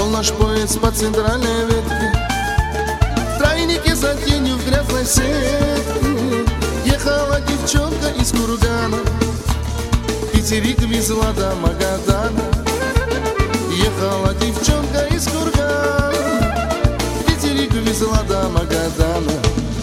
наш поезд по центральной ветке, в тройнике за тенью в грязной сетке. Ехала девчонка из Кургана, Питерик везла до Магадана. Ехала девчонка из Кургана, Питерик везла до Магадана.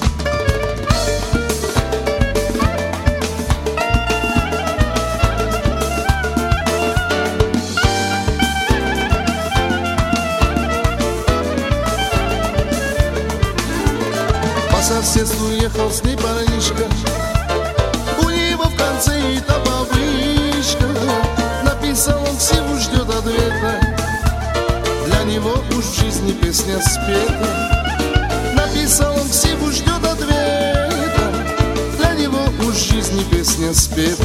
По соседству ехал с ней парнишка, у него в конце и таповышка. Написал он «Ксиву ждет ответа», для него уж в жизни песня спета. Написал он «Ксиву ждет ответа», для него уж в жизни песня спета.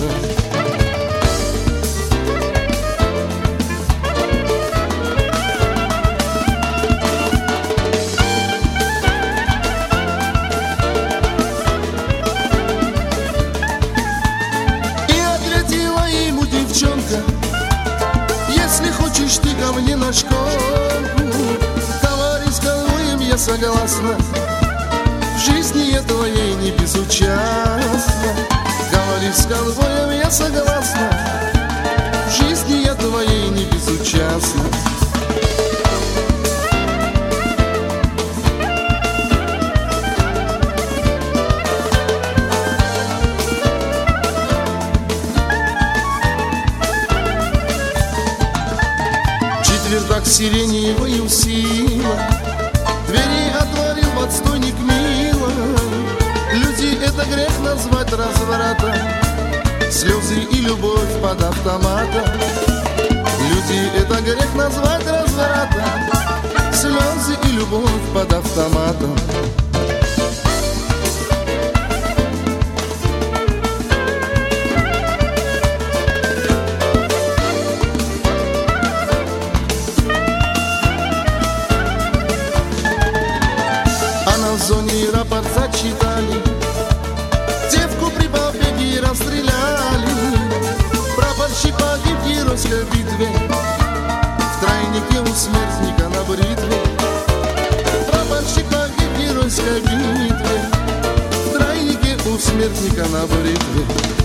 Если хочешь ты ко мне на школу, говори с конвоем, я согласна, в жизни я твоей не безучастна. Говори с конвоем, я согласна, в жизни я твоей не безучастна. Четвертак сирени его и усила, двери отворил в отстойник мило. Люди, это грех назвать развратом, слезы и любовь под автоматом. Люди, это грех назвать развратом, слезы и любовь под автоматом. В зоне рапорт зачитали, девку при побеге расстреляли. Прапорщик погиб в геройской битве, в тройнике у смертника на бритве. Прапорщик погиб в геройской битве, в тройнике у смертника на бритве.